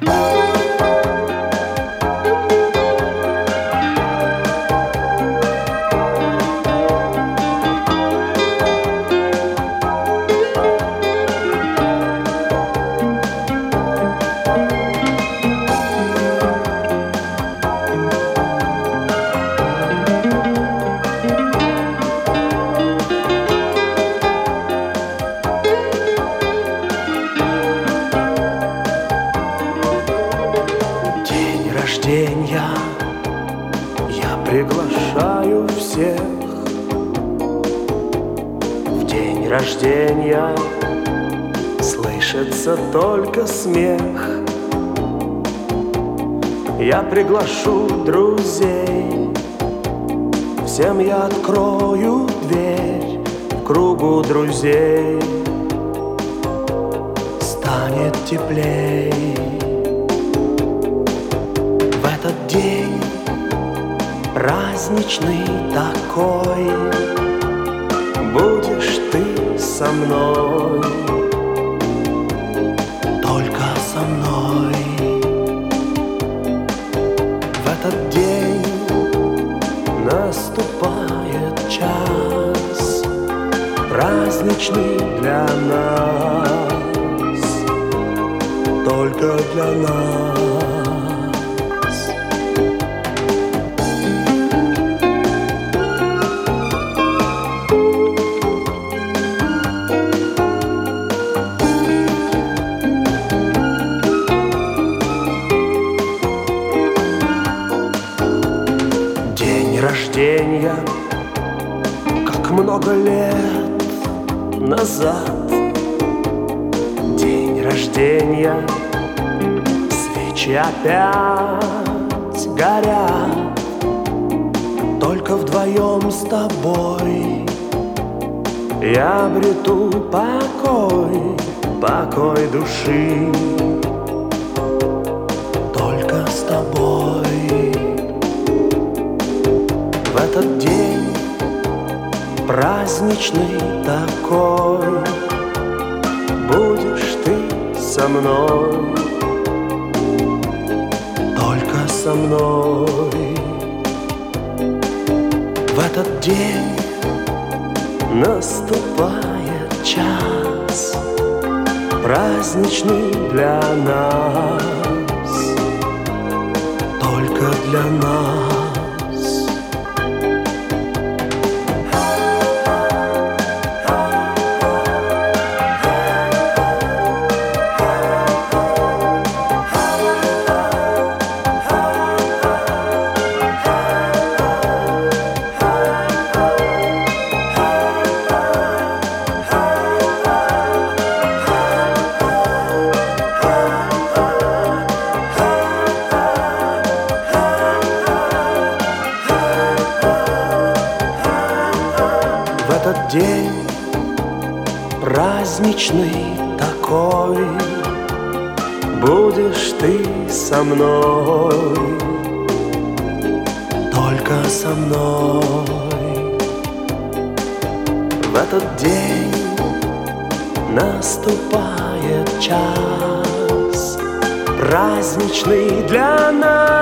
Я приглашаю всех в день рождения. Слышится только смех. Я приглашу друзей, всем я открою дверь. В кругу друзей станет теплей. В этот день праздничный такой будешь ты со мной, только со мной. В этот день наступает час праздничный для нас, только для нас. Рождения, как много лет назад. День рождения, свечи опять горят. Только вдвоем с тобой я обрету покой, покой души. Только с тобой. В этот день праздничный такой будешь ты со мной, только со мной. В этот день наступает час праздничный для нас, только для нас. В этот день праздничный такой будешь ты со мной, только со мной. В этот день наступает час праздничный для нас,